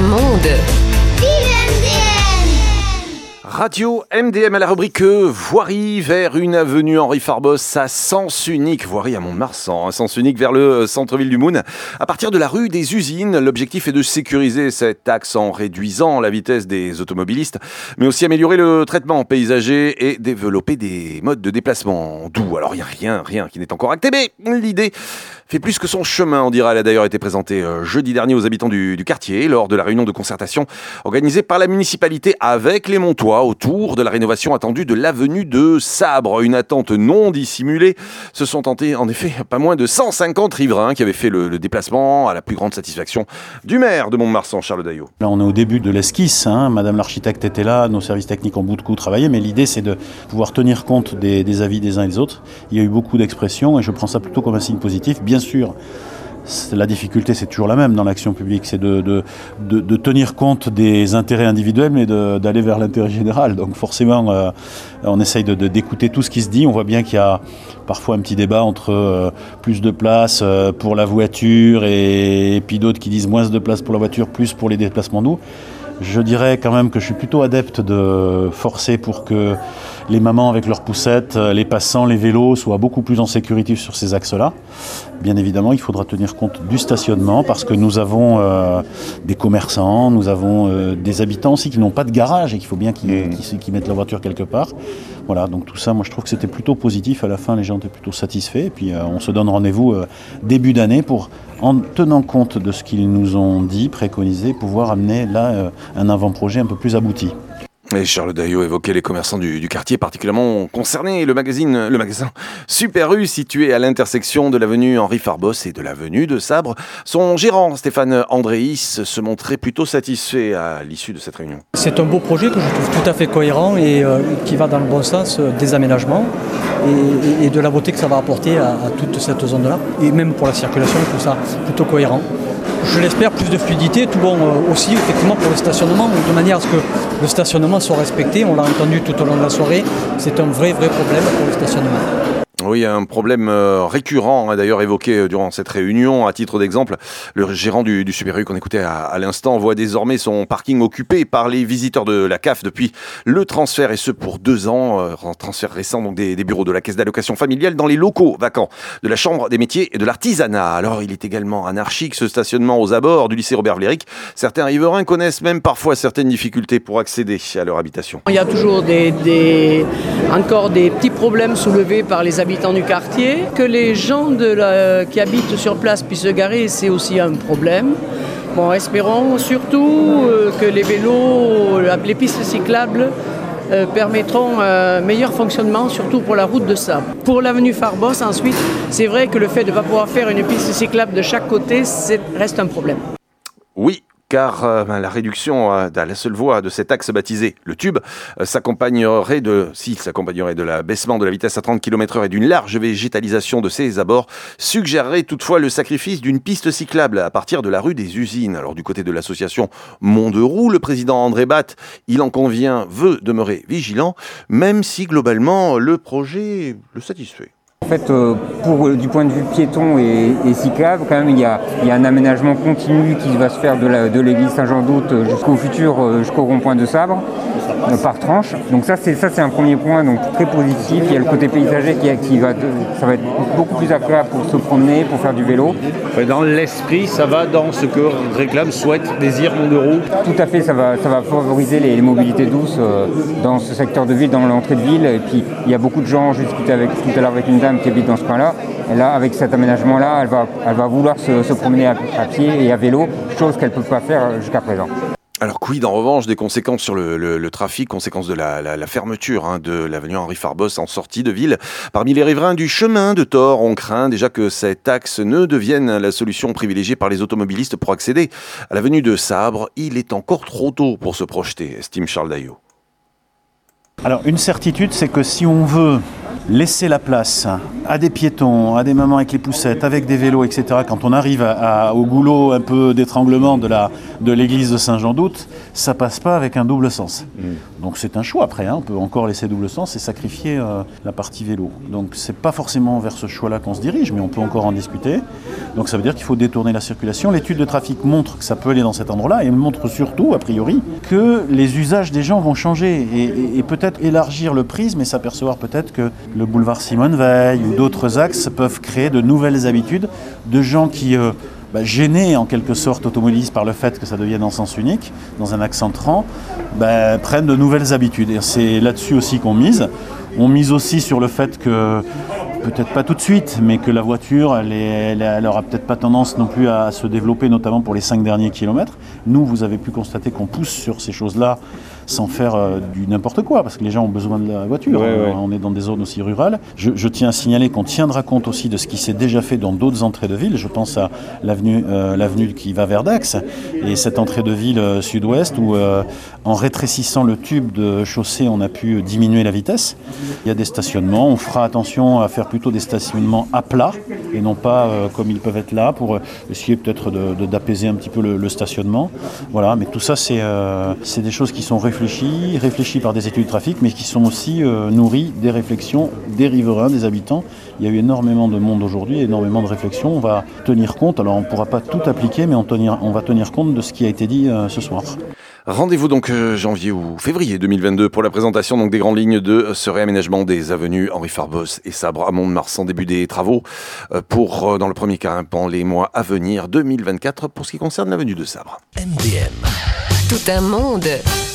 monde. Radio MDM à la rubrique voirie vers une avenue Henri Farbos à sens unique, voirie à Mont-de-Marsan, un sens unique vers le centre-ville du Moon. À partir de la rue des Usines, l'objectif est de sécuriser cet axe en réduisant la vitesse des automobilistes, mais aussi améliorer le traitement paysager et développer des modes de déplacement doux. Alors il n'y a rien qui n'est encore acté, mais l'idée fait plus que son chemin, on dira. Elle a d'ailleurs été présentée jeudi dernier aux habitants du quartier lors de la réunion de concertation organisée par la municipalité avec les Montois autour de la rénovation attendue de l'avenue de Sabre. Une attente non dissimulée. Se sont tentés en effet pas moins de 150 riverains qui avaient fait le déplacement à la plus grande satisfaction du maire de Mont-de-Marsan, Charles Daillot. Là on est au début de l'esquisse, Madame l'architecte était là, nos services techniques ont beaucoup travaillé, mais l'idée c'est de pouvoir tenir compte des avis des uns et des autres. Il y a eu beaucoup d'expressions et je prends ça plutôt comme un signe positif. Bien sûr, la difficulté c'est toujours la même dans l'action publique, c'est de tenir compte des intérêts individuels mais d'aller vers l'intérêt général. Donc forcément on essaye d'écouter tout ce qui se dit. On voit bien qu'il y a parfois un petit débat entre plus de place pour la voiture et puis d'autres qui disent moins de place pour la voiture, plus pour les déplacements doux. Je dirais quand même que je suis plutôt adepte de forcer pour que les mamans avec leurs poussettes, les passants, les vélos soient beaucoup plus en sécurité sur ces axes-là. Bien évidemment, il faudra tenir compte du stationnement parce que nous avons des commerçants, nous avons des habitants aussi qui n'ont pas de garage et qu'il faut bien qu'ils mettent leur voiture quelque part. Voilà, donc tout ça, moi je trouve que c'était plutôt positif. À la fin, les gens étaient plutôt satisfaits. Et puis on se donne rendez-vous début d'année pour, en tenant compte de ce qu'ils nous ont dit, préconisé, pouvoir amener là un avant-projet un peu plus abouti. Et Charles Daillot évoquait les commerçants du quartier particulièrement concernés. Le magasin Super U, situé à l'intersection de l'avenue Henri Farbos et de l'avenue de Sabre. Son gérant, Stéphane Andréis, se montrait plutôt satisfait à l'issue de cette réunion. C'est un beau projet que je trouve tout à fait cohérent et qui va dans le bon sens des aménagements et de la beauté que ça va apporter à toute cette zone-là. Et même pour la circulation, je trouve ça plutôt cohérent. Je l'espère, plus de fluidité, tout bon aussi effectivement pour le stationnement, de manière à ce que le stationnement soit respecté. On l'a entendu tout au long de la soirée, c'est un vrai problème pour le stationnement. Oui, un problème récurrent, d'ailleurs évoqué durant cette réunion. À titre d'exemple, le gérant du Super U qu'on écoutait à l'instant voit désormais son parking occupé par les visiteurs de la CAF depuis le transfert, et ce pour 2 ans, transfert récent donc des bureaux de la caisse d'allocation familiale dans les locaux vacants de la Chambre des métiers et de l'artisanat. Alors il est également anarchique ce stationnement aux abords du lycée Robert Vléric. Certains riverains connaissent même parfois certaines difficultés pour accéder à leur habitation. Il y a toujours encore des petits problèmes soulevés par les habitants du quartier. Que les gens qui habitent sur place puissent se garer, c'est aussi un problème. Bon, espérons surtout que les vélos, les pistes cyclables permettront un meilleur fonctionnement, surtout pour la route de Sabre. Pour l'avenue Farbos, ensuite, c'est vrai que le fait de ne pas pouvoir faire une piste cyclable de chaque côté, reste un problème. Oui, car la réduction à la seule voie de cet axe baptisé le tube s'accompagnerait de l'abaissement de la vitesse à 30 km/h et d'une large végétalisation de ses abords, suggérerait toutefois le sacrifice d'une piste cyclable à partir de la rue des Usines. Alors du côté de l'association Mont-de-Roue, le président André Batte, il en convient, veut demeurer vigilant, même si globalement le projet le satisfait. En fait, du point de vue piéton et cyclable, quand même, il y a un aménagement continu qui va se faire de l'église Saint-Jean-d'Aute jusqu'au rond-point de Sabre, par tranche. Donc ça c'est un premier point, donc très positif. Il y a le côté paysager ça va être beaucoup plus agréable pour se promener, pour faire du vélo. Dans l'esprit, ça va dans ce que réclame, souhaite, désire Mont-de-Roue. Tout à fait, ça va favoriser les mobilités douces dans ce secteur de ville, dans l'entrée de ville. Et puis il y a beaucoup de gens, je discutais tout à l'heure avec une dame qui habite dans ce coin-là. Et là, avec cet aménagement-là, elle va vouloir se promener à pied et à vélo, chose qu'elle ne peut pas faire jusqu'à présent. Alors quid en revanche des conséquences sur le trafic, conséquences de la fermeture de l'avenue Henri Farbos en sortie de ville. Parmi les riverains du chemin de Thor, on craint déjà que cet axe ne devienne la solution privilégiée par les automobilistes pour accéder à l'avenue de Sabre. Il est encore trop tôt pour se projeter, estime Charles Daillot. Alors une certitude, c'est que si on veut laisser la place à des piétons, à des mamans avec les poussettes, avec des vélos, etc., quand on arrive au goulot un peu d'étranglement de l'église de Saint-Jean-d'Aute, ça passe pas avec un double sens. Donc c'est un choix après, on peut encore laisser double sens et sacrifier la partie vélo. Donc c'est pas forcément vers ce choix-là qu'on se dirige, mais on peut encore en discuter. Donc ça veut dire qu'il faut détourner la circulation. L'étude de trafic montre que ça peut aller dans cet endroit-là et elle montre surtout, a priori, que les usages des gens vont changer et peut-être élargir le prisme et s'apercevoir peut-être que le boulevard Simone Veil ou d'autres axes peuvent créer de nouvelles habitudes de gens qui... gênés en quelque sorte automobilistes par le fait que ça devienne en sens unique, dans un axe entrant, prennent de nouvelles habitudes. Et c'est là-dessus aussi qu'on mise. On mise aussi sur le fait que, peut-être pas tout de suite, mais que la voiture, elle aura peut-être pas tendance non plus à se développer, notamment pour les 5 derniers kilomètres. Nous, vous avez pu constater qu'on pousse sur ces choses-là sans faire du n'importe quoi, parce que les gens ont besoin de la voiture. Ouais. On est dans des zones aussi rurales. Je tiens à signaler qu'on tiendra compte aussi de ce qui s'est déjà fait dans d'autres entrées de ville. Je pense à l'avenue qui va vers Dax et cette entrée de ville sud-ouest où, en rétrécissant le tube de chaussée, on a pu diminuer la vitesse. Il y a des stationnements. On fera attention à faire plutôt des stationnements à plat et non pas comme ils peuvent être là pour essayer peut-être d'apaiser un petit peu le stationnement. Voilà, mais tout ça, c'est des choses qui sont réfléchies par des études de trafic, mais qui sont aussi nourries des réflexions des riverains, des habitants. Il y a eu énormément de monde aujourd'hui, énormément de réflexions. On va tenir compte, alors on ne pourra pas tout appliquer, mais on va tenir compte de ce qui a été dit ce soir. Rendez-vous donc janvier ou février 2022 pour la présentation donc des grandes lignes de ce réaménagement des avenues Henri Farbos et Sabre à Mont-de-Marsan, début des travaux pour, dans le premier cas, pendant les mois à venir 2024 pour ce qui concerne l'avenue de Sabre. MDM. Tout un monde.